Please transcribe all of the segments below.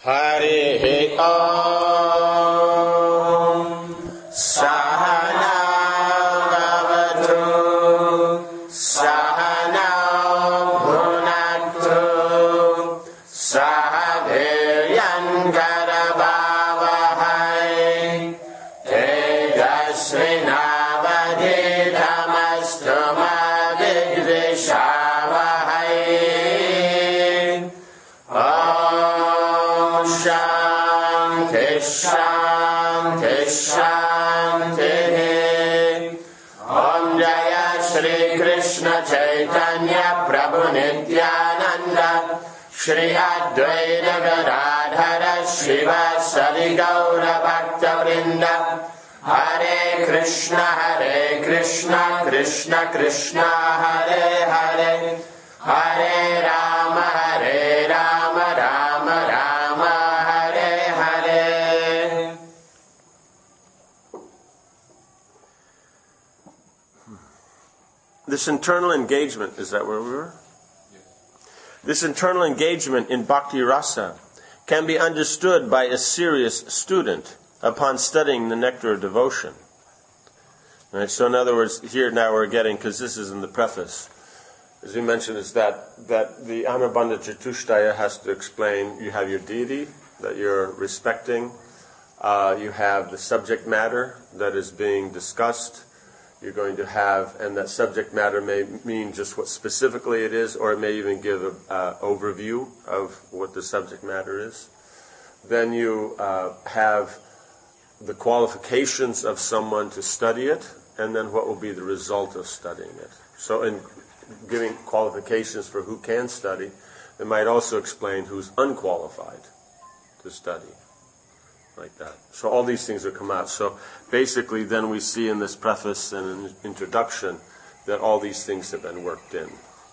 Harihi Om Sahana Bhavatu Sahana Bhunaktu Sahaviryan Karavavahai Tejasvinavadhitamastu ma vidvishavahai. Shanti, Shanti, Shanti. Om Jaya Shri Krishna Chaitanya Prabhu Nityananda Shri Advaita Gadadhara Shiva Sadi Gaura Bhakta Vrinda. Hare Krishna, Krishna Krishna, Hare Hare, Hare Rama, Rama Rama, Hare Hare. This internal engagement, is that where we were? Yes. This internal engagement in Bhakti Rasa can be understood by a serious student upon studying the nectar of devotion. Right, so in other words, here now we're getting, because this is in the preface, as we mentioned, is that the Anubandha Chatushtaya has to explain, you have your deity that you're respecting, you have the subject matter that is being discussed, you're going to have, and that subject matter may mean just what specifically it is, or it may even give an overview of what the subject matter is. Then you have the qualifications of someone to study it, and then what will be the result of studying it. So in giving qualifications for who can study, they might also explain who's unqualified to study, like that. So all these things will come out. So basically then we see in this preface and in introduction that all these things have been worked in.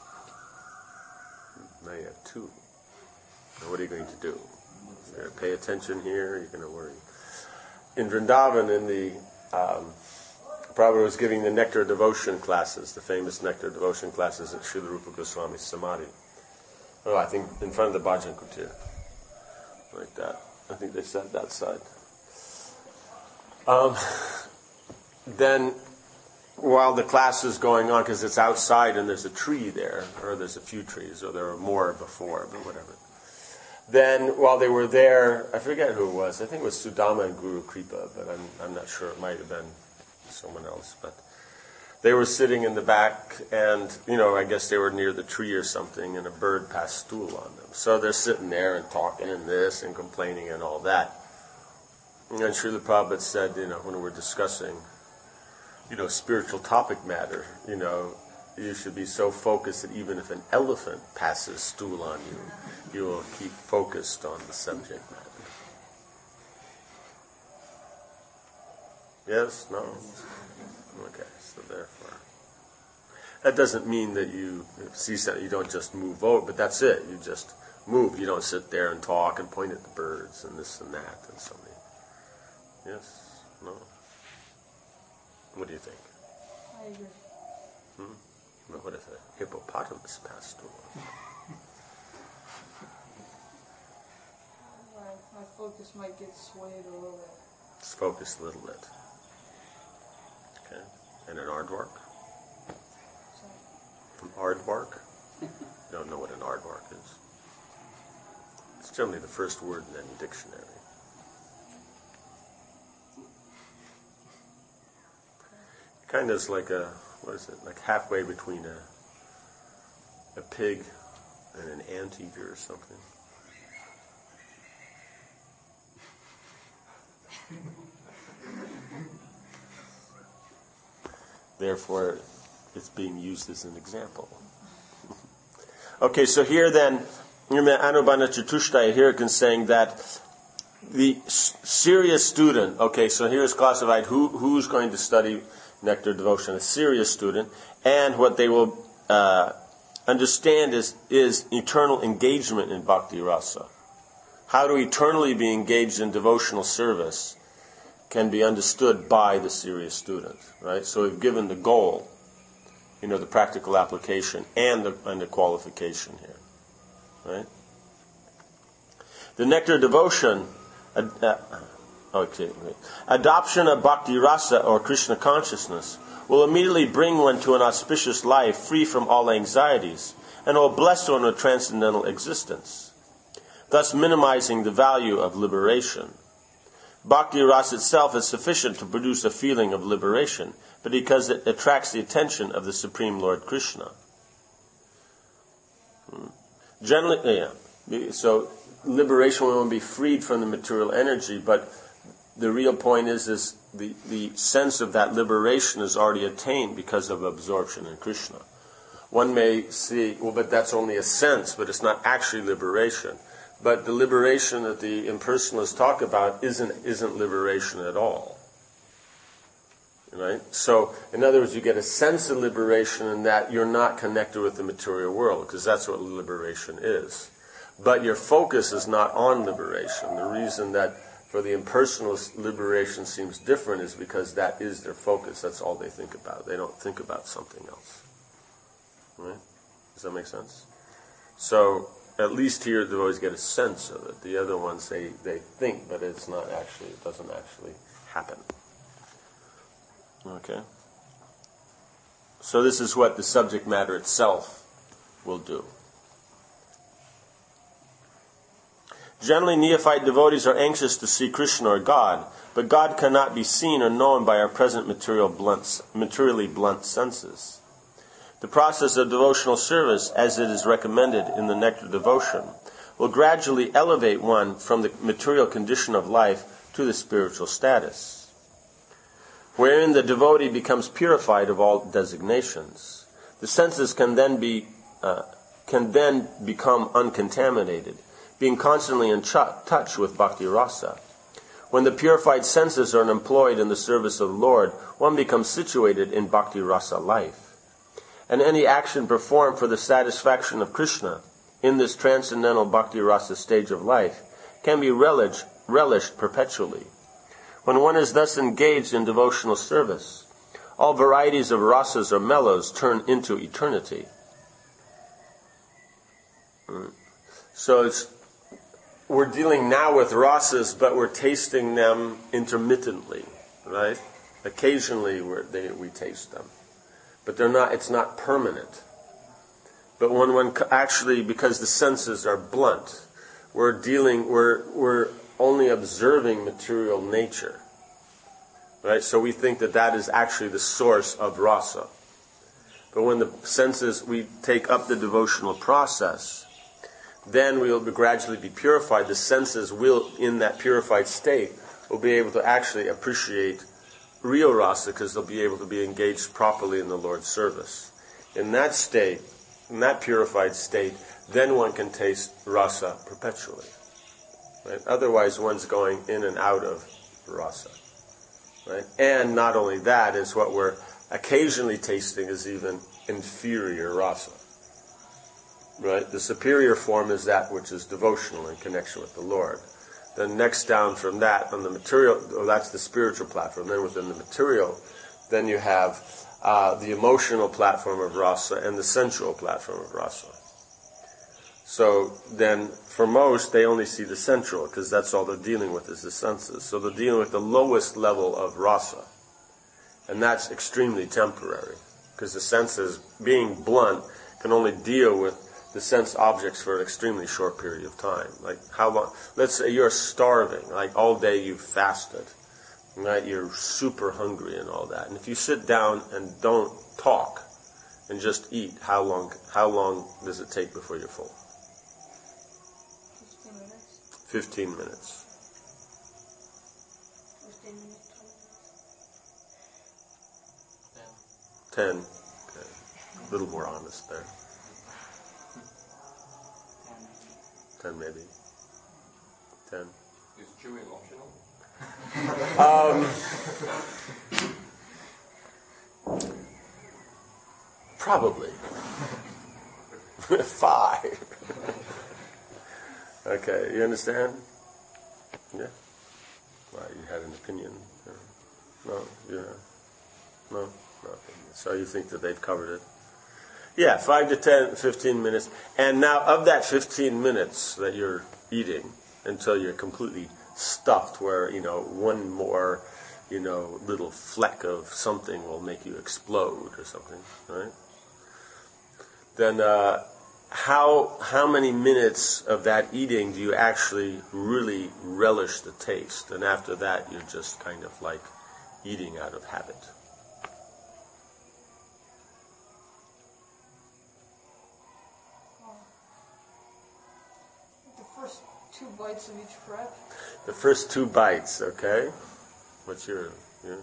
Now you have two. Now what are you going to do? You're going to pay attention here, you're going to worry. In Vrindavan, in the Prabhupada was giving the Nectar Devotion classes, the famous Nectar Devotion classes at Srila Rupa Goswami's Samadhi. Oh, I think in front of the Bhajan Kutir. Like that. I think they said that side. Then, while the class is going on, because it's outside and there's a tree there, or there's a few trees, or there were more before, but whatever. Then, while they were there, I forget who it was. I think it was Sudama and Guru Kripa, but I'm not sure. It might have been someone else. But they were sitting in the back, and, I guess they were near the tree or something, and a bird passed stool on them. So they're sitting there and talking and this and complaining and all that. And Srila Prabhupada said, when we're discussing, spiritual topic matter, you should be so focused that even if an elephant passes stool on you, you will keep focused on the subject matter. Yes? No? Okay, so therefore. That doesn't mean that you see something, you don't just move over, but that's it. You just move. You don't sit there and talk and point at the birds and this and that and so many. Yes? No? What do you think? I agree. But what if a hippopotamus passed over? My focus might get swayed a little bit. Just focus a little bit. Okay. And an aardvark? An aardvark? You don't know what an aardvark is. It's generally the first word in any dictionary. Kind of is like like halfway between a pig and an anteater or something. Therefore, it's being used as an example. Okay, so here then, Anubandha Chatushtaya here is saying that the serious student, okay, so here is classified who's going to study Nectar Devotion, a serious student, and what they will understand is eternal engagement in Bhakti Rasa. How to eternally be engaged in devotional service can be understood by the serious student, right? So we've given the goal, the practical application and the qualification here, right? The nectar devotion, adoption of bhakti rasa or Krishna consciousness will immediately bring one to an auspicious life free from all anxieties and will bless one with transcendental existence, thus minimizing the value of liberation. Bhakti rasa itself is sufficient to produce a feeling of liberation, but because it attracts the attention of the Supreme Lord Krishna. Generally, so liberation will be freed from the material energy, but the real point is the sense of that liberation is already attained because of absorption in Krishna. One may see, well, but that's only a sense, but it's not actually liberation. But the liberation that the impersonalists talk about isn't liberation at all. Right? So, in other words, you get a sense of liberation in that you're not connected with the material world, because that's what liberation is. But your focus is not on liberation. The reason that for the impersonalists liberation seems different is because that is their focus. That's all they think about. They don't think about something else. Right? Does that make sense? So, at least here they always get a sense of it. The other ones they think, but it doesn't actually happen. Okay? So this is what the subject matter itself will do. Generally, neophyte devotees are anxious to see Krishna or God, but God cannot be seen or known by our present materially blunt senses. The process of devotional service, as it is recommended in the Nectar Devotion, will gradually elevate one from the material condition of life to the spiritual status, wherein the devotee becomes purified of all designations. The senses can then become uncontaminated, being constantly in touch with bhakti rasa. When the purified senses are employed in the service of the Lord, one becomes situated in bhakti rasa life. And any action performed for the satisfaction of Krishna in this transcendental bhakti rasa stage of life can be relished perpetually. When one is thus engaged in devotional service, all varieties of rasas or mellows turn into eternity. So we're dealing now with rasas, but we're tasting them intermittently, right? Occasionally we taste them. But it's not permanent. But when one actually, because the senses are blunt, we're only observing material nature. Right? So we think that is actually the source of rasa. But when the senses, we take up the devotional process, then we will gradually be purified. The senses will, in that purified state, will be able to actually appreciate real rasa, because they'll be able to be engaged properly in the Lord's service. In that state, in that purified state, then one can taste rasa perpetually. Right? Otherwise, one's going in and out of rasa. Right? And not only that, is what we're occasionally tasting is even inferior rasa. Right? The superior form is that which is devotional in connection with the Lord. Then next down from that, on the material, that's the spiritual platform. Then within the material, then you have the emotional platform of rasa and the sensual platform of rasa. So then, for most, they only see the sensual, because that's all they're dealing with is the senses. So they're dealing with the lowest level of rasa. And that's extremely temporary, because the senses, being blunt, can only deal with the sense objects for an extremely short period of time. Like how long? Let's say you're starving, like all day you've fasted, right? You're super hungry and all that. And if you sit down and don't talk and just eat, how long does it take before you're full? 15 minutes. 15 minutes. 10. Okay. A little more honest there. 10 maybe. 10. Is chewing optional? Probably. 5. Okay, you understand? Yeah? Well, you had an opinion. No, yeah. No. So you think that they've covered it? Yeah, 5 to 10, 15 minutes. And now of that 15 minutes that you're eating, until you're completely stuffed where, one more, little fleck of something will make you explode or something, right? Then how many minutes of that eating do you actually really relish the taste? And after that, you're just kind of like eating out of habit. The first 2 bites of each prep. The first 2 bites, okay? What's your 2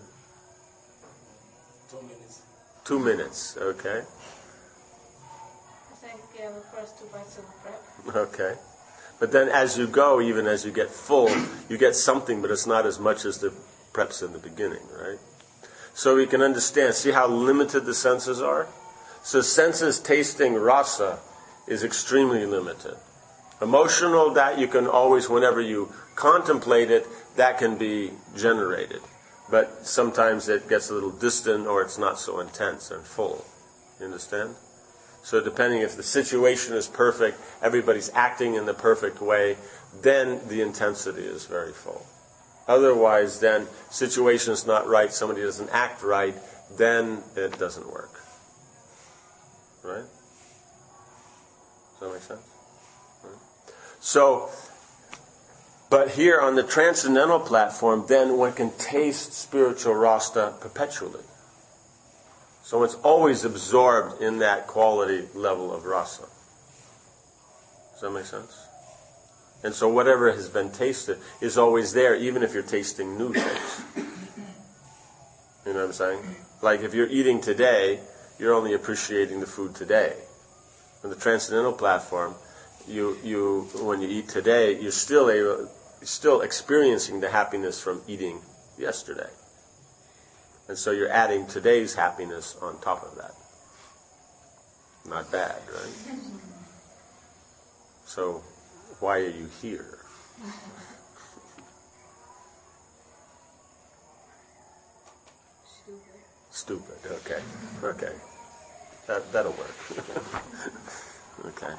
minutes. 2 minutes, okay? I think, the first 2 bites of the prep. Okay. But then as you go, even as you get full, you get something, but it's not as much as the preps in the beginning, right? So we can understand, see how limited the senses are? So senses tasting rasa is extremely limited. Emotional, that you can always, whenever you contemplate it, that can be generated. But sometimes it gets a little distant or it's not so intense and full. You understand? So depending if the situation is perfect, everybody's acting in the perfect way, then the intensity is very full. Otherwise, then, situation is not right, somebody doesn't act right, then it doesn't work. Right? Does that make sense? Right. So, but here on the transcendental platform, then one can taste spiritual rasa perpetually. So it's always absorbed in that quality level of rasa. Does that make sense? And so whatever has been tasted is always there, even if you're tasting new things. You know what I'm saying? Like if you're eating today, you're only appreciating the food today. On the transcendental platform, you when you eat today, you're still experiencing the happiness from eating yesterday. And so you're adding today's happiness on top of that. Not bad, right? So why are you here? Stupid. Okay. That'll work. Okay.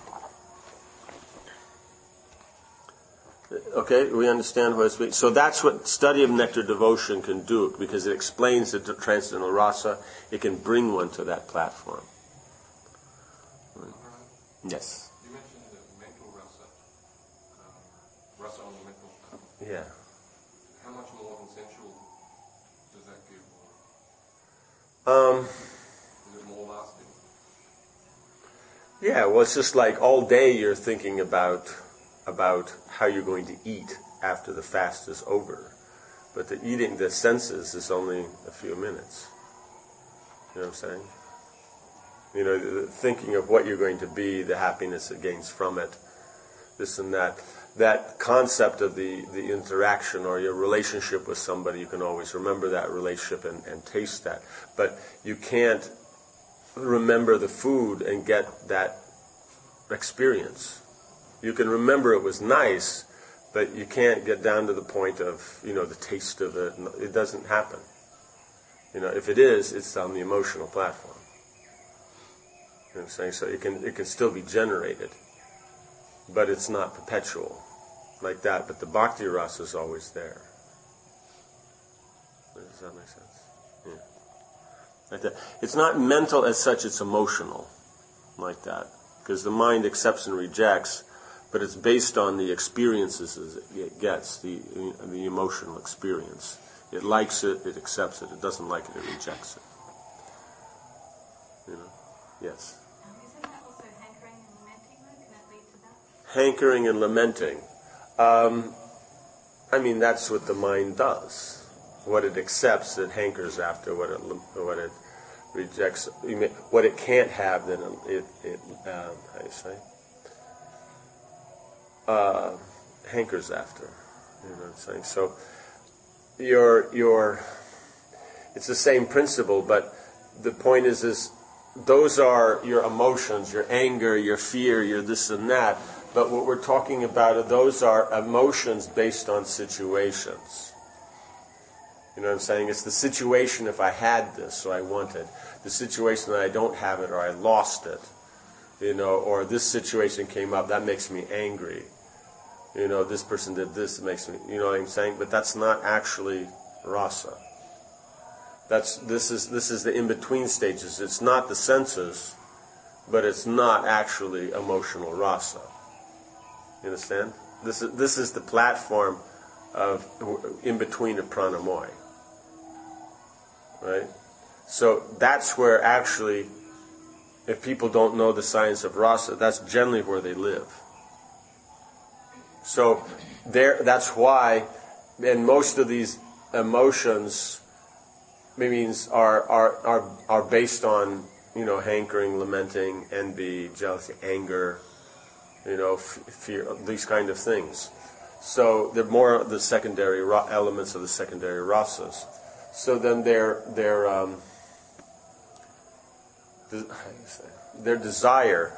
Okay, we understand what it's mean. So that's what study of nectar devotion can do, because it explains the transcendental rasa. It can bring one to that platform. Yes. You mentioned the mental rasa. Rasa on the mental level. Yeah. How much more consensual does that give? Is it more lasting? Yeah, well, it's just like all day you're thinking about how you're going to eat after the fast is over. But the eating, the senses, is only a few minutes. You know what I'm saying? You know, thinking of what you're going to be, the happiness it gains from it, this and that. That concept of the interaction or your relationship with somebody, you can always remember that relationship and taste that. But you can't remember the food and get that experience. You can remember it was nice, but you can't get down to the point of, the taste of it. It doesn't happen. If it is, it's on the emotional platform. You know what I'm saying? So it can still be generated, but it's not perpetual like that. But the bhakti rasa is always there. Does that make sense? Yeah. Like that. It's not mental as such, it's emotional like that. Because the mind accepts and rejects, but it's based on the experiences it gets, the emotional experience. It likes it, it accepts it. It doesn't like it, it rejects it. Yes. Isn't that also hankering and lamenting? Can that lead to that? Hankering and lamenting. That's what the mind does. What it accepts, it hankers after. What it rejects, what it can't have, then it how do you say? Hankers after. You know what I'm saying? So it's the same principle, but the point is those are your emotions, your anger, your fear, your this and that. But what we're talking about, those are emotions based on situations. You know what I'm saying? It's the situation, if I had this, so I want it. The situation that I don't have it, or I lost it. Or this situation came up, that makes me angry. This person did this, it makes me, you know what I'm saying? But that's not actually rasa. This is the in-between stages. It's not the senses, but it's not actually emotional rasa. You understand? This is the platform of in between the pranamoy. Right? So that's where actually, if people don't know the science of rasa, that's generally where they live. So that's why, and most of these emotions are based on hankering, lamenting, envy, jealousy, anger, fear, these kind of things. So they're more the secondary elements of the secondary rasas. So then their desire,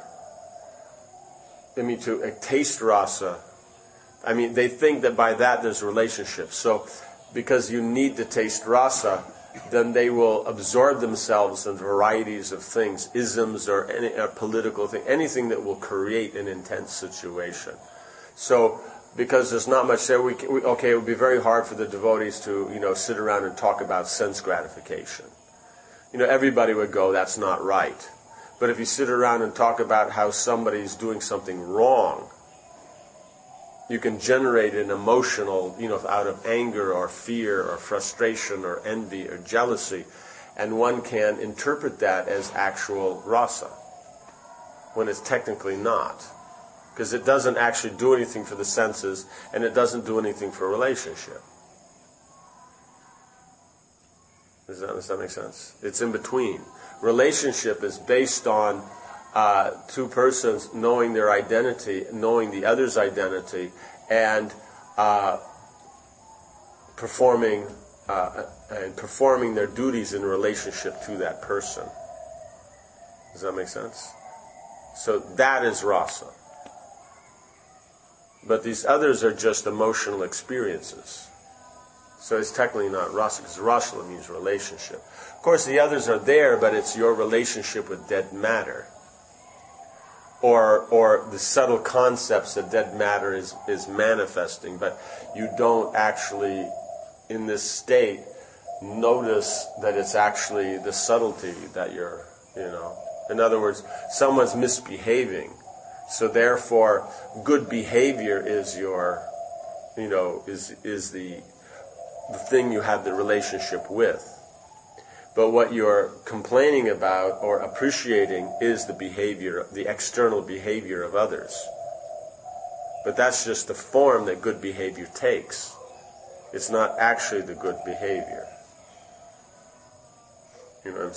to taste rasa. They think that by that there's a relationship. So because you need to taste rasa, then they will absorb themselves in varieties of things, isms or any political thing, anything that will create an intense situation. So because there's not much there, it would be very hard for the devotees to sit around and talk about sense gratification. Everybody would go, that's not right. But if you sit around and talk about how somebody's doing something wrong, you can generate an emotional, out of anger or fear or frustration or envy or jealousy, and one can interpret that as actual rasa, when it's technically not. Because it doesn't actually do anything for the senses, and it doesn't do anything for a relationship. Does that make sense? It's in between. Relationship is based on two persons knowing their identity, knowing the other's identity, and performing their duties in relationship to that person. Does that make sense? So that is rasa. But these others are just emotional experiences. So it's technically not rasa, because rasa means relationship. Of course, the others are there, but it's your relationship with dead matter. Or the subtle concepts that dead matter is manifesting, but you don't actually, in this state, notice that it's actually the subtlety that you're, In other words, someone's misbehaving, so therefore, good behavior is your, is the thing you have the relationship with. But what you're complaining about or appreciating is the behavior, the external behavior of others. But that's just the form that good behavior takes. It's not actually the good behavior. You know what I'm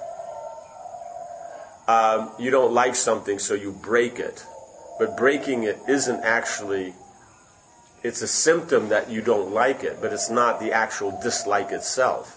saying? You don't like something, so you break it. But breaking it isn't actually, it's a symptom that you don't like it, but it's not the actual dislike itself.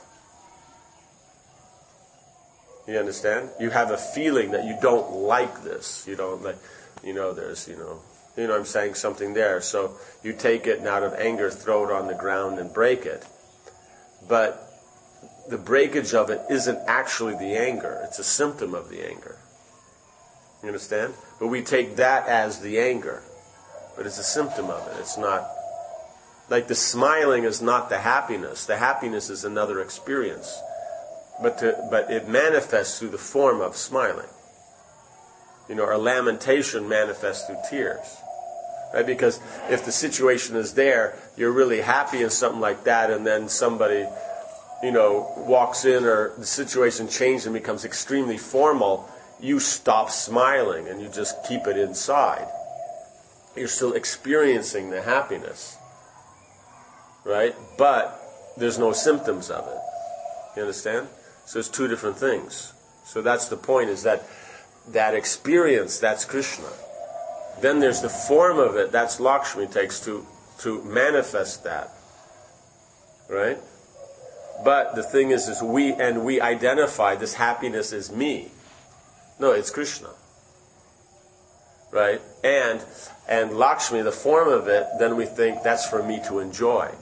You understand? You have a feeling that you don't like this. You don't like, there's, I'm saying something there. So you take it and out of anger, throw it on the ground and break it. But the breakage of it isn't actually the anger. It's a symptom of the anger. You understand? But we take that as the anger. But it's a symptom of it. It's not, like the smiling is not the happiness. The happiness is another experience. But it manifests through the form of smiling. Our lamentation manifests through tears. Right? Because if the situation is there, you're really happy in something like that, and then somebody, walks in, or the situation changes and becomes extremely formal, you stop smiling and you just keep it inside. You're still experiencing the happiness. Right? But there's no symptoms of it. You understand? So it's two different things. So that's the point, is that experience, that's Krishna. Then there's the form of it, that's Lakshmi takes to manifest that. Right? But the thing is we identify this happiness as me. No, it's Krishna. Right? And Lakshmi, the form of it, then we think that's for me to enjoy.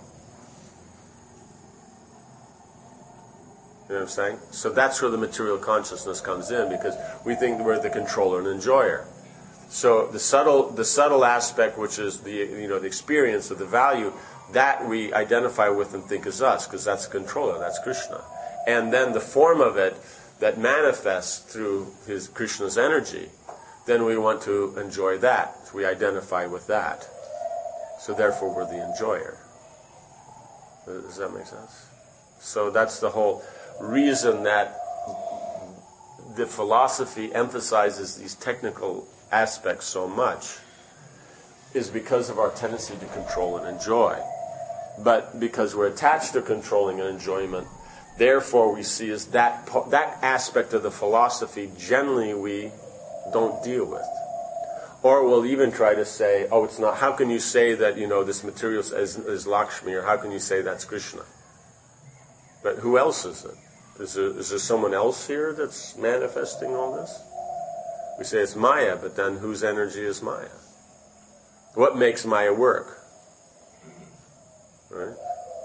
You know what I'm saying? So that's where the material consciousness comes in, because we think we're the controller and enjoyer. So the subtle aspect, which is the experience of the value, that we identify with and think is us, because that's the controller, that's Krishna. And then the form of it that manifests through Krishna's energy, then we want to enjoy that. We identify with that. So therefore we're the enjoyer. Does that make sense? So that's the whole reason that the philosophy emphasizes these technical aspects so much, is because of our tendency to control and enjoy. But because we're attached to controlling and enjoyment, therefore we see as that aspect of the philosophy generally we don't deal with. Or we'll even try to say, oh, it's not, how can you say that, this material is Lakshmi, or how can you say that's Krishna? But who else is it? Is there someone else here that's manifesting all this? We say it's Maya, but then whose energy is Maya? What makes Maya work? Right?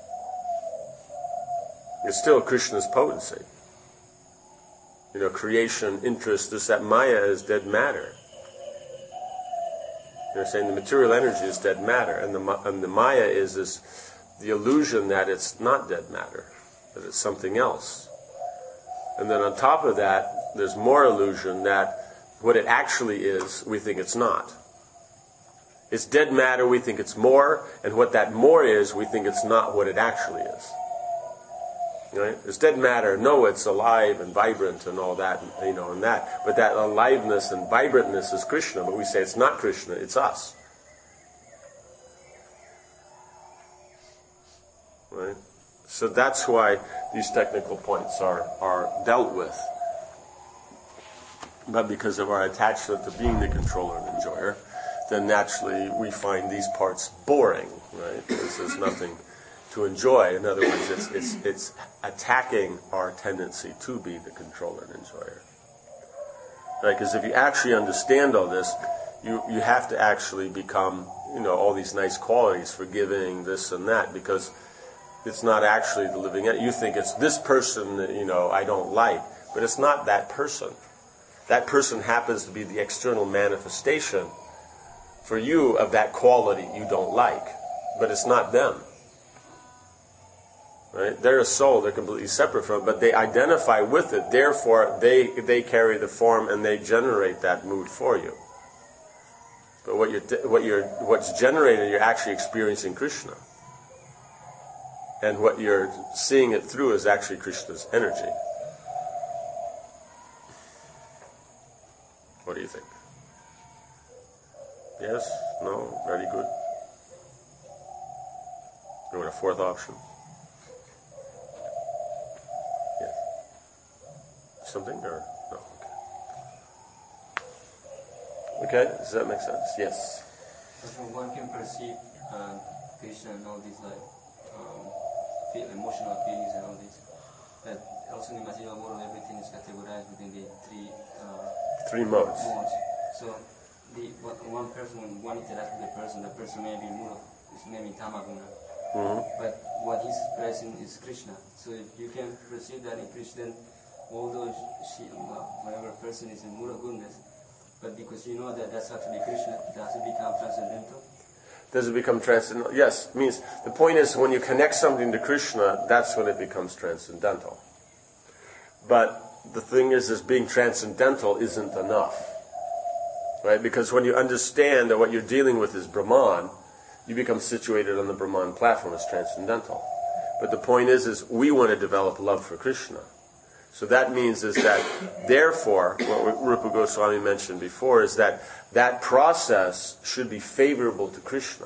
It's still Krishna's potency. Creation, interest, that Maya is dead matter. You're saying the material energy is dead matter, and the Maya is the illusion that it's not dead matter, that it's something else. And then on top of that, there's more illusion that what it actually is, we think it's not. It's dead matter, we think it's more, and what that more is, we think it's not what it actually is. Right? It's dead matter, no, it's alive and vibrant and all that, and that. But that aliveness and vibrantness is Krishna, but we say it's not Krishna, it's us. Right? So that's why these technical points are dealt with. But because of our attachment to being the controller and enjoyer, then naturally we find these parts boring, right? Because there's nothing to enjoy. In other words, it's attacking our tendency to be the controller and enjoyer. Right? Because if you actually understand all this, you have to actually become, all these nice qualities, forgiving, this and that, because it's not actually the living. You think it's this person that, I don't like, but it's not that person. That person happens to be the external manifestation for you of that quality you don't like, but it's not them. Right? They're a soul, they're completely separate from it, but they identify with it, therefore they carry the form and they generate that mood for you. But what's generated, you're actually experiencing Krishna. And what you're seeing it through is actually Krishna's energy. What do you think? Yes? No? Very good? You want a fourth option? Yes. Something or no? Okay, does that make sense? Yes. So one can perceive Krishna and all these emotional feelings and all this. But also in the material world, everything is categorized within the three modes. So one person, when one interacts with the person may be Mula, maybe Tamaguna. Mm-hmm. But what he's expressing is Krishna. So if you can perceive that in Krishna, although whatever person is in Mula goodness, but because you know that that's actually Krishna, does it become transcendental? Does it become transcendental? Yes. Means the point is when you connect something to Krishna, that's when it becomes transcendental. But the thing is being transcendental isn't enough. Right? Because when you understand that what you're dealing with is Brahman, you become situated on the Brahman platform as transcendental. But the point is we want to develop love for Krishna. So that means that, therefore, what Rupa Goswami mentioned before is that process should be favorable to Krishna.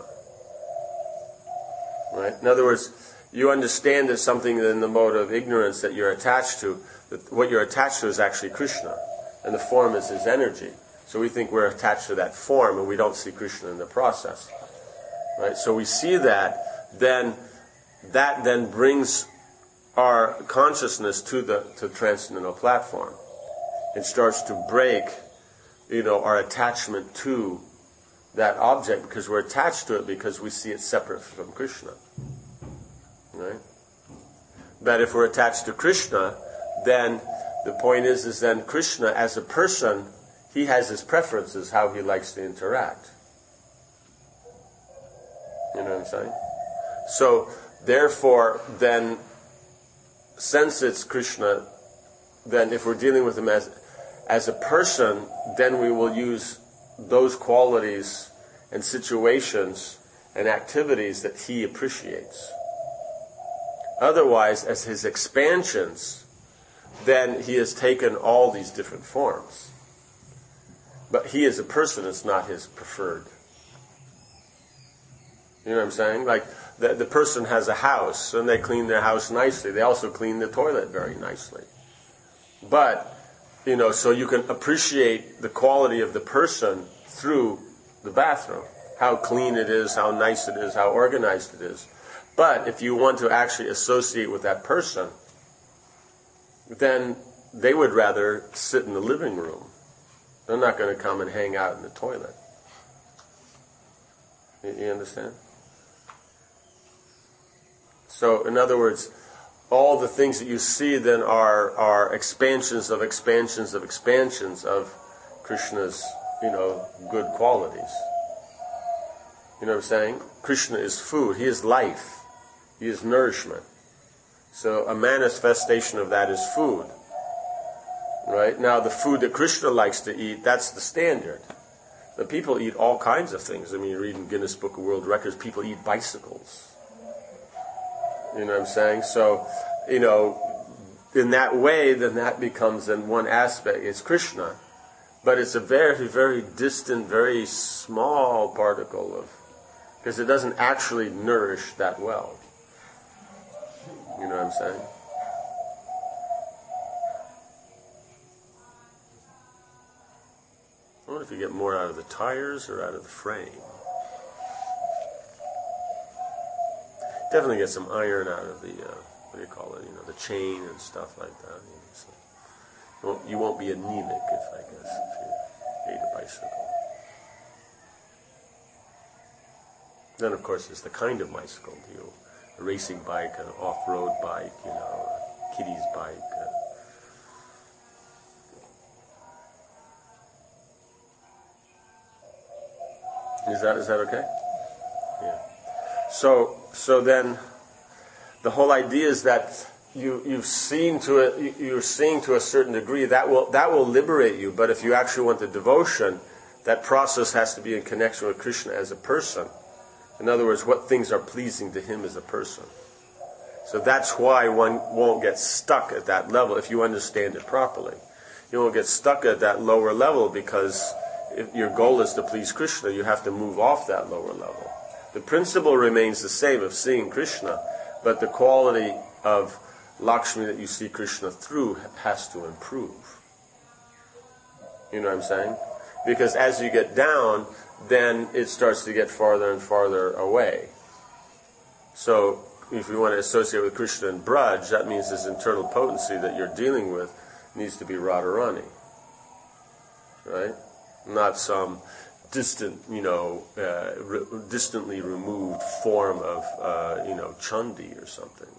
Right? In other words, you understand there's something in the mode of ignorance that you're attached to. That what you're attached to is actually Krishna, and the form is his energy. So we think we're attached to that form, and we don't see Krishna in the process. Right? So we see that then brings our consciousness to transcendental platform. It starts to break, our attachment to that object, because we're attached to it because we see it separate from Krishna. Right? But if we're attached to Krishna, then the point is then Krishna as a person he has his preferences, how he likes to interact. You know what I'm saying? So, therefore, then, since it's Krishna, then if we're dealing with him as a person, then we will use those qualities and situations and activities that he appreciates. Otherwise, as his expansions, then he has taken all these different forms. But he as a person is not his preferred. You know what I'm saying? Like, the person has a house, and they clean their house nicely. They also clean the toilet very nicely. But, so you can appreciate the quality of the person through the bathroom. How clean it is, how nice it is, how organized it is. But if you want to actually associate with that person, then they would rather sit in the living room. They're not going to come and hang out in the toilet. You understand? So, in other words, all the things that you see then are expansions of expansions of expansions of Krishna's, good qualities. You know what I'm saying? Krishna is food. He is life. He is nourishment. So a manifestation of that is food. Right? Now the food that Krishna likes to eat, that's the standard. But people eat all kinds of things. I mean, you read in Guinness Book of World Records, people eat bicycles. You know what I'm saying? So, in that way, then that becomes in one aspect, it's Krishna. But it's a very, very distant, very small particle of, because it doesn't actually nourish that well. You know what I'm saying? I wonder if you get more out of the tires or out of the frame. Definitely get some iron out of the, what do you call it, the chain and stuff like that. So you won't be anemic, if you ate a bicycle. Then, of course, there's the kind of bicycle, a racing bike, an off-road bike, a kiddie's bike. Is that okay? Yeah. So then, the whole idea is that you're seeing to a certain degree that will liberate you. But if you actually want the devotion, that process has to be in connection with Krishna as a person. In other words, what things are pleasing to him as a person. So that's why one won't get stuck at that level if you understand it properly. You won't get stuck at that lower level because if your goal is to please Krishna, you have to move off that lower level. The principle remains the same of seeing Krishna, but the quality of Lakshmi that you see Krishna through has to improve. You know what I'm saying? Because as you get down, then it starts to get farther and farther away. So, if you want to associate with Krishna and Braj, that means this internal potency that you're dealing with needs to be Radharani. Right? Not some distant, distantly removed form of, Chandi or something,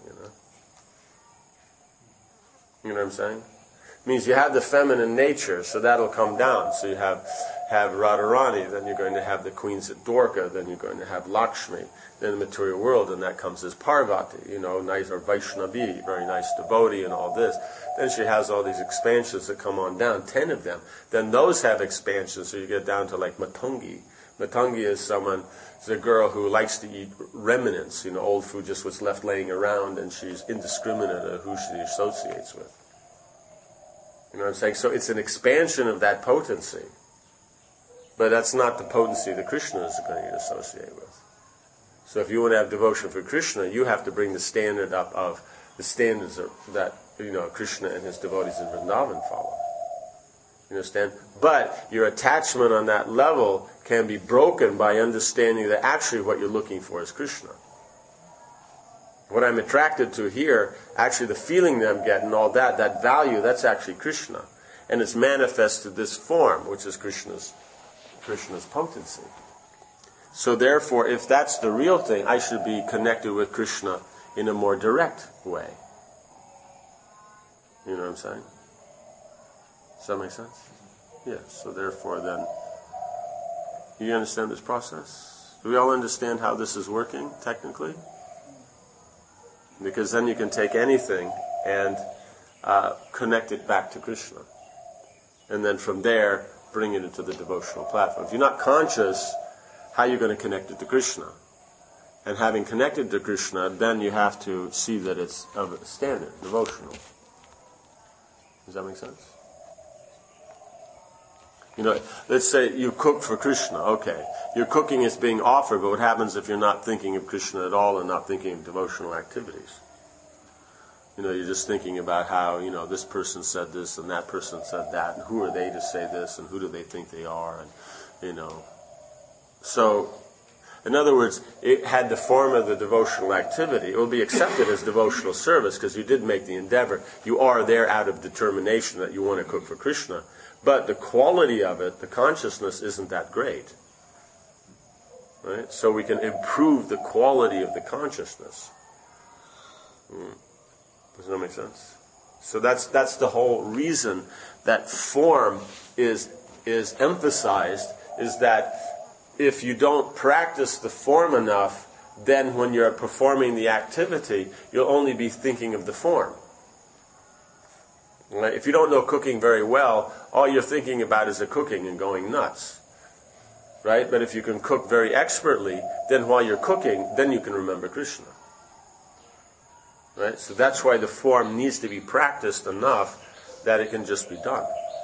You know what I'm saying? It means you have the feminine nature, so that'll come down. So you have Radharani, then you're going to have the queens at Dwarka, then you're going to have Lakshmi, then the material world, and that comes as Parvati, nice, or Vaishnavi, very nice devotee and all this. Then she has all these expansions that come on down, 10 of them. Then those have expansions, so you get down to like Matungi. Matungi is a girl who likes to eat remnants, old food, just what's left laying around, and she's indiscriminate of who she associates with. You know what I'm saying? So it's an expansion of that potency. But that's not the potency that Krishna is going to associate with. So if you want to have devotion for Krishna, you have to bring the standard up of the standards that Krishna and his devotees in Vrindavan follow. You understand? But your attachment on that level can be broken by understanding that actually what you're looking for is Krishna. What I'm attracted to here, actually the feeling that I'm getting, all that value, that's actually Krishna. And it's manifested this form, which is Krishna's potency. So therefore, if that's the real thing, I should be connected with Krishna in a more direct way. You know what I'm saying? Does that make sense? Yes, so therefore then, you understand this process? Do we all understand how this is working, technically? Because then you can take anything and connect it back to Krishna. And then from there, bring it into the devotional platform. If you're not conscious, how are you going to connect it to Krishna? And having connected to Krishna, then you have to see that it's of a standard, devotional. Does that make sense? You know, let's say you cook for Krishna. Okay, your cooking is being offered, but what happens if you're not thinking of Krishna at all and not thinking of devotional activities? You know, you're just thinking about how, you know, this person said this and that person said that, and who are they to say this, and who do they think they are, and, you know. So, in other words, it had the form of the devotional activity. It will be accepted as devotional service because you did make the endeavor. You are there out of determination that you want to cook for Krishna. But the quality of it, the consciousness, isn't that great. Right? So we can improve the quality of the consciousness. Does that make sense? So that's the whole reason that form is emphasized, is that if you don't practice the form enough, then when you're performing the activity, you'll only be thinking of the form. Right? If you don't know cooking very well, all you're thinking about is the cooking and going nuts. Right? But if you can cook very expertly, then while you're cooking, then you can remember Krishna. Right? So that's why the form needs to be practiced enough that it can just be done.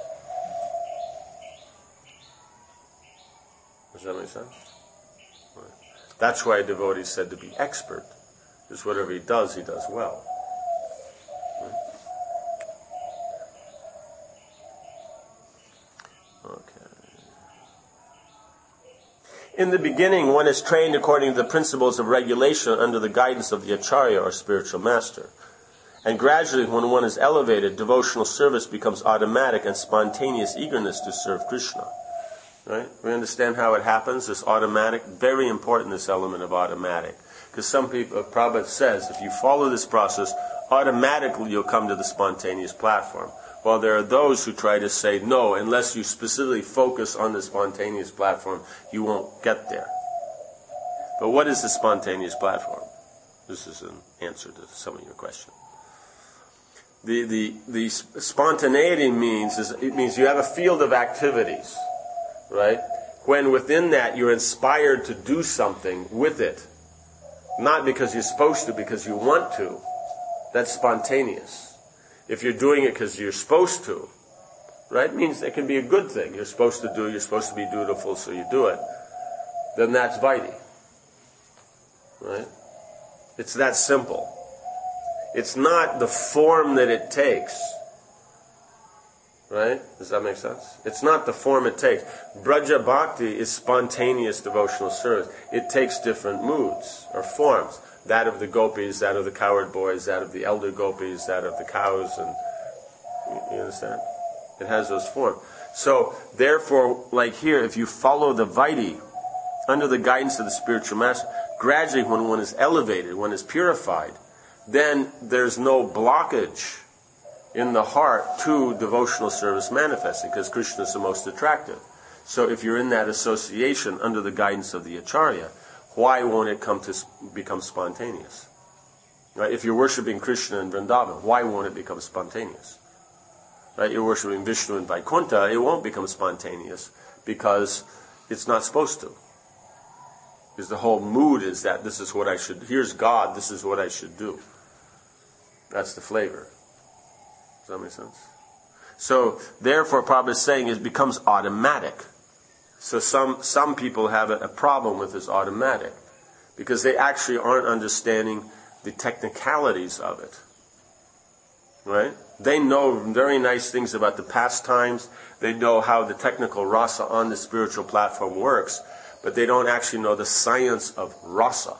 Does that make sense? Right. That's why a devotee is said to be expert. Because whatever he does well. Right. Okay. In the beginning, one is trained according to the principles of regulation under the guidance of the acharya or spiritual master. And gradually, when one is elevated, devotional service becomes automatic and spontaneous eagerness to serve Krishna. Right? We understand how it happens, this automatic. Very important, this element of automatic. Because some people, Prabhupada says, if you follow this process, automatically you'll come to the spontaneous platform. While there are those who try to say, no, unless you specifically focus on the spontaneous platform, you won't get there. But what is the spontaneous platform? This is an answer to some of your question. The spontaneity means you have a field of activities. Right? When within that you're inspired to do something with it. Not because you're supposed to, because you want to. That's spontaneous. If you're doing it because you're supposed to, right? It means it can be a good thing. You're supposed to do, you're supposed to be dutiful, so you do it. Then that's Vaidhi. Right? It's that simple. It's not the form that it takes. Right? Does that make sense? It's not the form it takes. Braja Bhakti is spontaneous devotional service. It takes different moods or forms. That of the gopis, that of the cowherd boys, that of the elder gopis, that of the cows, and you understand? It has those forms. So, therefore, like here, if you follow the Vaidhi under the guidance of the spiritual master, gradually when one is elevated, one is purified, then there's no blockage in the heart to devotional service manifesting, because Krishna is the most attractive. So if you're in that association under the guidance of the acharya, why won't it come to become spontaneous? Right? If you're worshiping Krishna in Vrindavan, why won't it become spontaneous? Right? You're worshiping Vishnu in Vaikuntha, it won't become spontaneous because it's not supposed to. Because the whole mood is that this is what I should, here's God, this is what I should do. That's the flavor. Does that make sense? So, therefore, Prabhupada is saying it becomes automatic. So some people have a problem with this automatic, because they actually aren't understanding the technicalities of it. Right? They know very nice things about the pastimes. They know how the technical rasa on the spiritual platform works, but they don't actually know the science of rasa.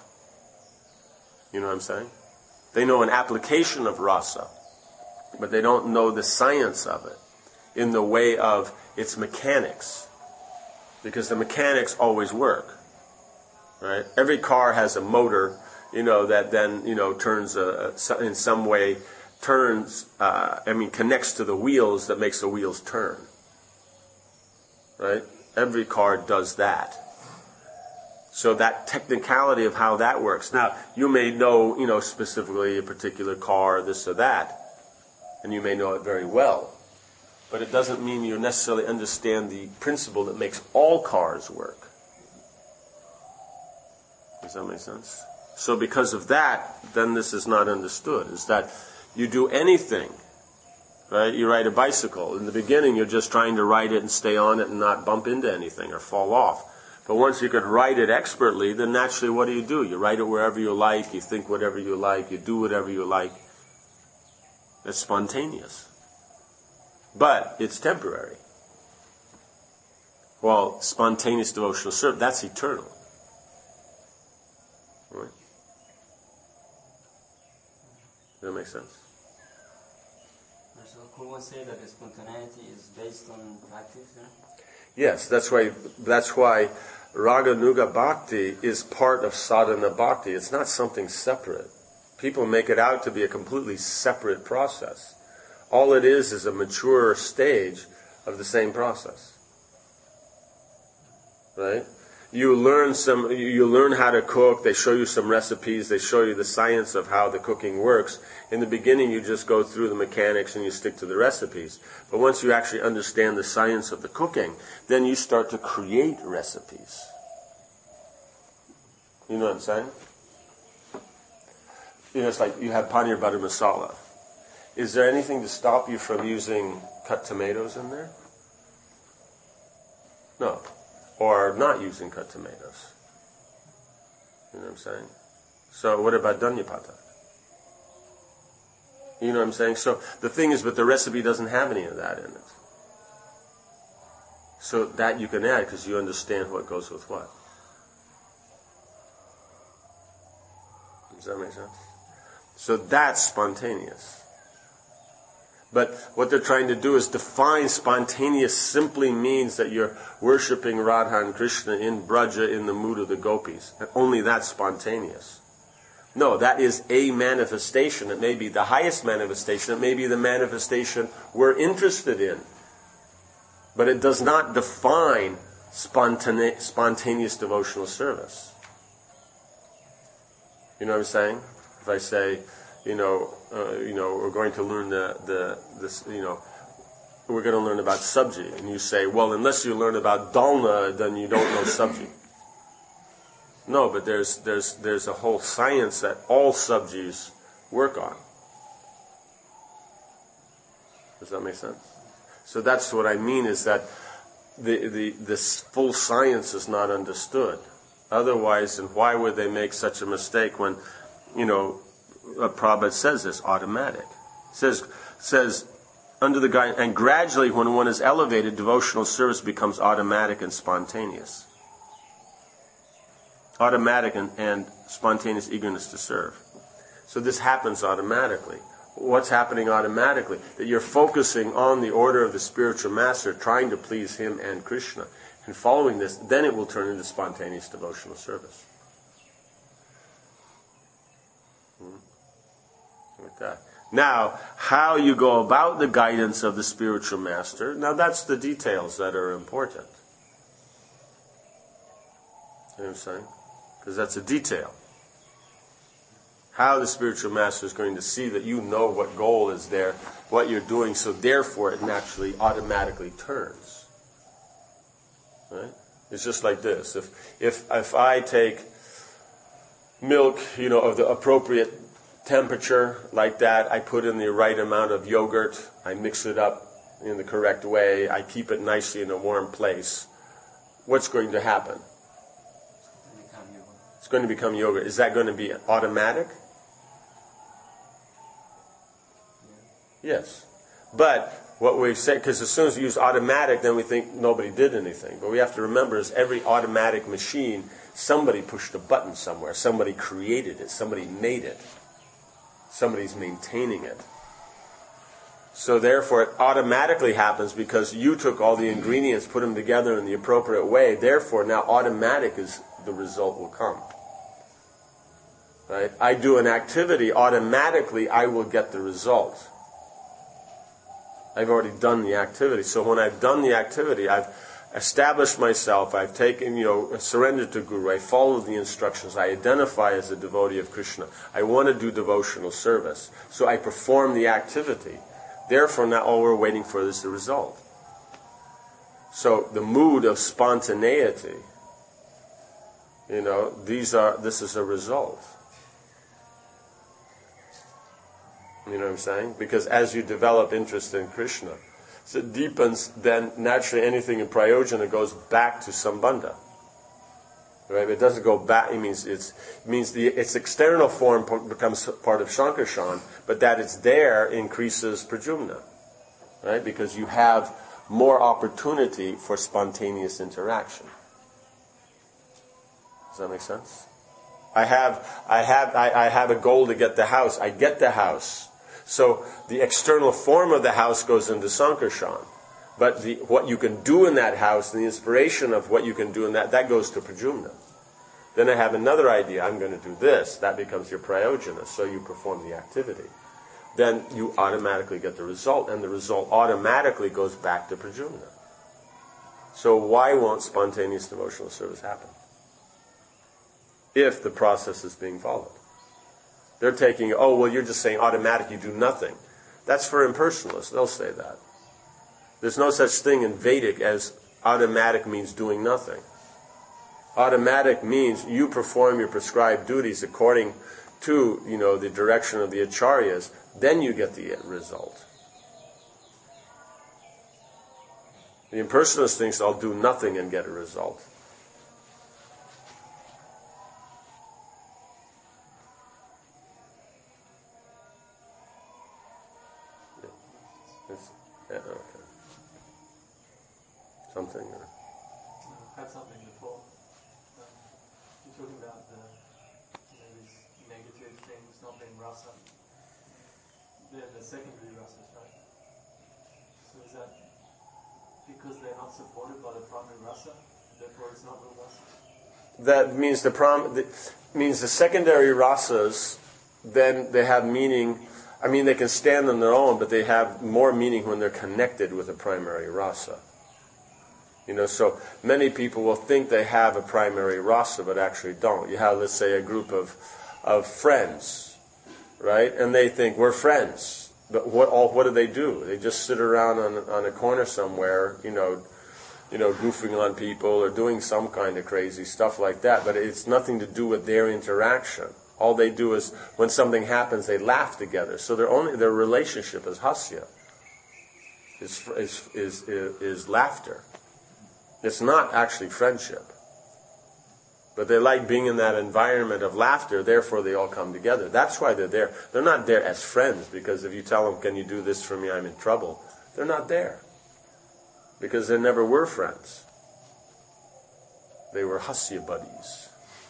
You know what I'm saying? They know an application of rasa, but they don't know the science of it in the way of its mechanics. Because the mechanics always work. Right? Every car has a motor, that then, turns, in some way, connects to the wheels that makes the wheels turn. right? Every car does that. So that technicality of how that works. Now, you may know, specifically a particular car, this or that, and you may know it very well. But it doesn't mean you necessarily understand the principle that makes all cars work. Does that make sense? So because of that, then this is not understood. Is that you do anything, right? You ride a bicycle. In the beginning, you're just trying to ride it and stay on it and not bump into anything or fall off. But once you can ride it expertly, then naturally what do? You ride it wherever you like, you think whatever you like, you do whatever you like. That's spontaneous. But it's temporary. While spontaneous devotional service, that's eternal. Right? Does that make sense? So could one say that the spontaneity is based on practice? Yes, that's why Raganuga Bhakti is part of sadhana bhakti. It's not something separate. People make it out to be a completely separate process. All it is a mature stage of the same process. Right? You learn how to cook, they show you some recipes, they show you the science of how the cooking works. In the beginning you just go through the mechanics and you stick to the recipes. But once you actually understand the science of the cooking, then you start to create recipes. You know what I'm saying? It's like you have paneer butter masala. Is there anything to stop you from using cut tomatoes in there? No. Or not using cut tomatoes. You know what I'm saying? So what about dhanyapata? You know what I'm saying? So the thing is, but the recipe doesn't have any of that in it. So that you can add because you understand what goes with what. Does that make sense? So that's spontaneous. But what they're trying to do is define spontaneous simply means that you're worshipping Radha and Krishna in Braja in the mood of the gopis. And only that's spontaneous. No, that is a manifestation. It may be the highest manifestation. It may be the manifestation we're interested in. But it does not define spontaneous devotional service. You know what I'm saying? If I say, we're going to learn we're going to learn about sabji, and you say, well, unless you learn about dalna, then you don't know sabji. No, but there's a whole science that all sabjis work on. Does that make sense? So that's what I mean is that this full science is not understood. Otherwise, and why would they make such a mistake when, Prabhupada says this, automatic. Says under the guide, and gradually when one is elevated, devotional service becomes automatic and spontaneous. Automatic and spontaneous eagerness to serve. So this happens automatically. What's happening automatically? That you're focusing on the order of the spiritual master, trying to please him and Krishna. And following this, then it will turn into spontaneous devotional service. Like that. Now, how you go about the guidance of the spiritual master, now that's the details that are important. You know what I'm saying? Because that's a detail. How the spiritual master is going to see that you know what goal is there, what you're doing, so therefore it naturally, automatically turns. Right? It's just like this. If I take milk, of the appropriate temperature, like that, I put in the right amount of yogurt, I mix it up in the correct way, I keep it nicely in a warm place, what's going to happen? It's going to become yogurt. Is that going to be automatic? Yes. But what we say, because as soon as we use automatic, then we think nobody did anything. But we have to remember is every automatic machine, somebody pushed a button somewhere. Somebody created it. Somebody made it. Somebody's maintaining it. So therefore it automatically happens because you took all the ingredients, put them together in the appropriate way. Therefore now automatic is the result will come. Right? I do an activity, automatically I will get the result. I've already done the activity. So when I've done the activity, established myself, I've taken, surrendered to Guru, I follow the instructions, I identify as a devotee of Krishna, I want to do devotional service, so I perform the activity. Therefore, now all we're waiting for is the result. So the mood of spontaneity, this is a result. You know what I'm saying? Because as you develop interest in Krishna, so it deepens, then naturally anything in prayojana goes back to sambandha. Right? It doesn't go back. It means its external form becomes part of Shankarshan, but that it's there increases prajumna. Right? Because you have more opportunity for spontaneous interaction. Does that make sense? I have a goal to get the house. I get the house. So the external form of the house goes into Sankarshan. But what you can do in that house, the inspiration of what you can do in that goes to Prajumna. Then I have another idea, I'm going to do this. That becomes your prayojana, so you perform the activity. Then you automatically get the result, and the result automatically goes back to Prajumna. So why won't spontaneous devotional service happen? If the process is being followed. They're taking, you're just saying automatic, you do nothing. That's for impersonalists, they'll say that. There's no such thing in Vedic as automatic means doing nothing. Automatic means you perform your prescribed duties according to, the direction of the acharyas, then you get the result. The impersonalist thinks I'll do nothing and get a result. Okay. Something? Or? I've had something before. You're talking about these negative things not being rasa. They're the secondary rasas, right? So is that because they're not supported by the primary rasa, therefore it's not real rasa? That means the secondary rasas, then they have meaning. I mean, they can stand on their own, but they have more meaning when they're connected with a primary rasa. So many people will think they have a primary rasa, but actually don't. You have, let's say, a group of friends, right? And they think, we're friends. But what do? They just sit around on a corner somewhere, goofing on people or doing some kind of crazy stuff like that. But it's nothing to do with their interaction. All they do is, when something happens, they laugh together. So their relationship is hasya, is laughter. It's not actually friendship. But they like being in that environment of laughter, therefore they all come together. That's why they're there. They're not there as friends, because if you tell them, can you do this for me, I'm in trouble. They're not there. Because they never were friends. They were hasya buddies.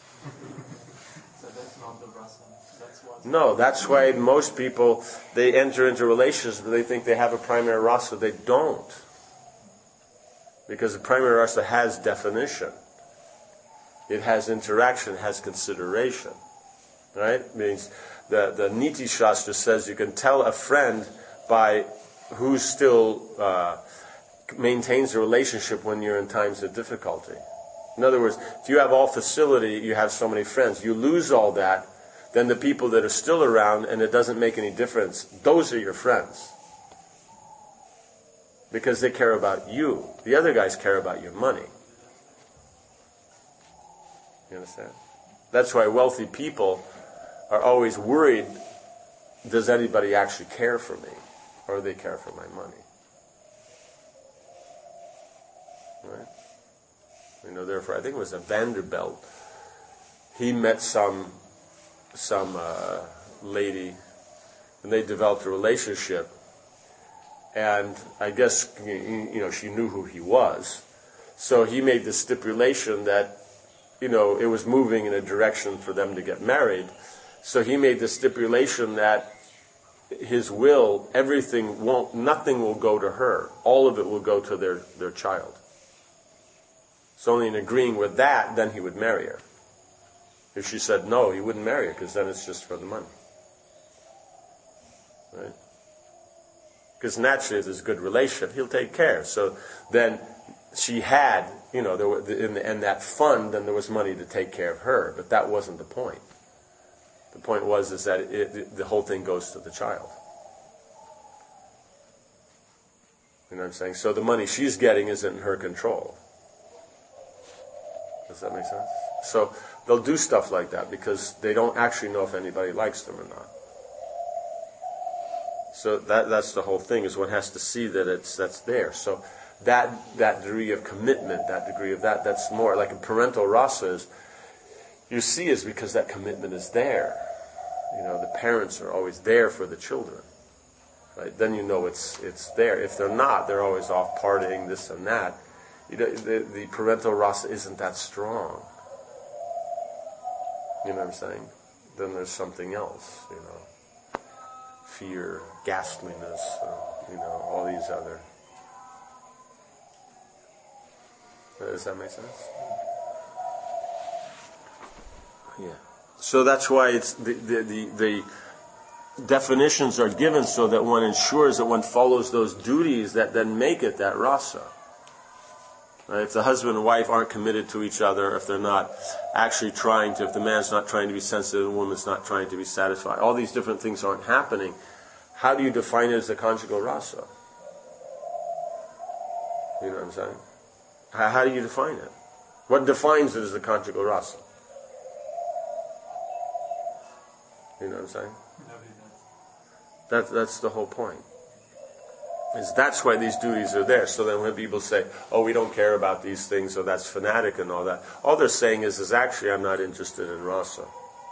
No, that's why most people, they enter into relationships, but they think they have a primary rasa. They don't. Because the primary rasa has definition. It has interaction, it has consideration. Right? It means the Niti Shastra says you can tell a friend by who still maintains a relationship when you're in times of difficulty. In other words, if you have all facility, you have so many friends. You lose all that, then the people that are still around and it doesn't make any difference, those are your friends. Because they care about you. The other guys care about your money. You understand? That's why wealthy people are always worried, does anybody actually care for me? Or do they care for my money? Right? Therefore, I think it was a Vanderbilt. He met some lady, and they developed a relationship. And I guess, she knew who he was. So he made the stipulation that, it was moving in a direction for them to get married. So he made the stipulation that his will, nothing will go to her. All of it will go to their child. So only in agreeing with that, then he would marry her. If she said no, he wouldn't marry her, because then it's just for the money. Right? Because naturally, if there's a good relationship, he'll take care. So then, she had, in that fund, then there was money to take care of her. But that wasn't the point. The point is that the whole thing goes to the child. You know what I'm saying? So the money she's getting isn't in her control. Does that make sense? So they'll do stuff like that because they don't actually know if anybody likes them or not. So that's the whole thing, is one has to see that that's there. So that degree of commitment, that degree of that's more like a parental rasa is, you see, is because that commitment is there. The parents are always there for the children. Right? Then it's there. If they're not, they're always off partying, this and that. The parental rasa isn't that strong. You know what I'm saying? Then there's something else, fear, ghastliness, all these other. Does that make sense? Yeah. So that's why it's the definitions are given so that one ensures that one follows those duties that then make it that rasa. Right? If the husband and wife aren't committed to each other, if they're not actually if the man's not trying to be sensitive, the woman's not trying to be satisfied, all these different things aren't happening, how do you define it as the conjugal rasa? You know what I'm saying? How do you define it? What defines it as the conjugal rasa? You know what I'm saying? That's the whole point. That's why these duties are there. So then when people say, oh, we don't care about these things, so that's fanatic and all that, all they're saying is actually I'm not interested in rasa.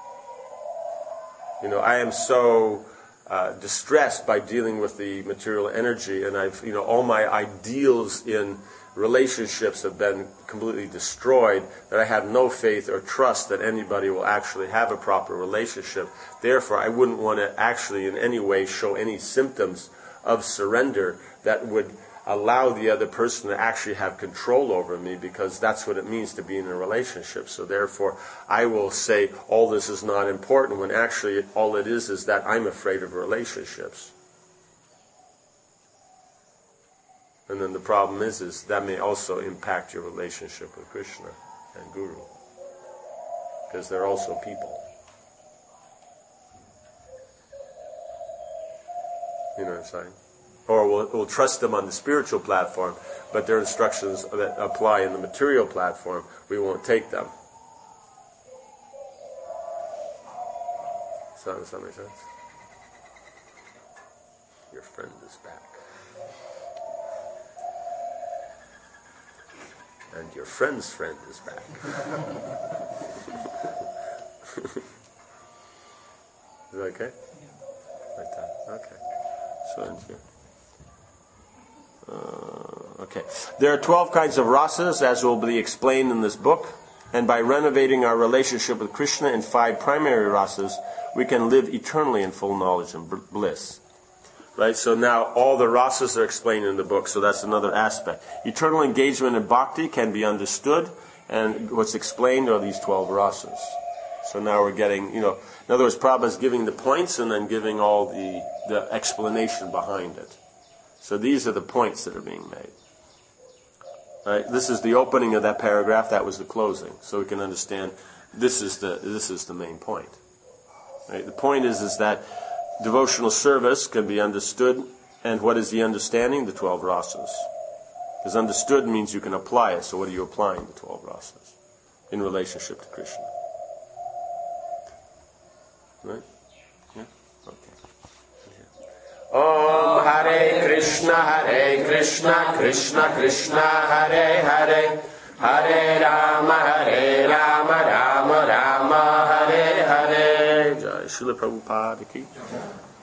I am so distressed by dealing with the material energy, and I've, all my ideals in relationships have been completely destroyed, that I have no faith or trust that anybody will actually have a proper relationship. Therefore, I wouldn't want to actually in any way show any symptoms of surrender that would allow the other person to actually have control over me, because that's what it means to be in a relationship. So therefore, I will say all this is not important, when actually all it is that I'm afraid of relationships. And then the problem is that may also impact your relationship with Krishna and Guru, because they're also people. You know what I'm saying? Or we'll trust them on the spiritual platform, but their instructions that apply in the material platform, we won't take them. Does that make sense? Your friend is back. And your friend's friend is back. Is that okay? Like that. Okay. So in here. Okay. There are 12 kinds of rasas, as will be explained in this book. And by renovating our relationship with Krishna in 5 primary rasas, we can live eternally in full knowledge and bliss. Right? So now all the rasas are explained in the book, so that's another aspect. Eternal engagement in bhakti can be understood, and what's explained are these 12 rasas. So now we're getting, in other words, Prabhupada's giving the points and then giving all the explanation behind it. So these are the points that are being made. Right? This is the opening of that paragraph, that was the closing. So we can understand this is the main point. Right? The point is that devotional service can be understood, and what is the understanding? The 12 rasas. Because understood means you can apply it, so what are you applying the 12 rasas in relationship to Krishna? Right? Yeah? Okay. Yeah. Om Hare Krishna, Krishna Krishna, Hare Hare, Hare Rama, Rama Rama, Hare Hare. Jai Srila Prabhupada ki.